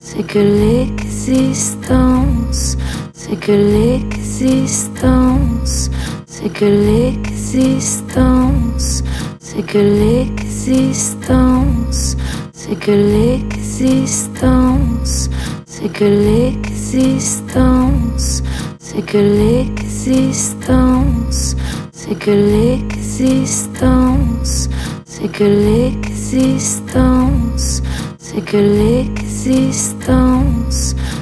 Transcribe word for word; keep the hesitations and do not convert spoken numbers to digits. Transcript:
c'est que l'existence, c'est que l'existence, c'est que l'existence, c'est que l'existence, c'est que l'existence, c'est que l'existence, c'est que l'existence, c'est que l'existence, c'est que l'existence, c'est que l'existence,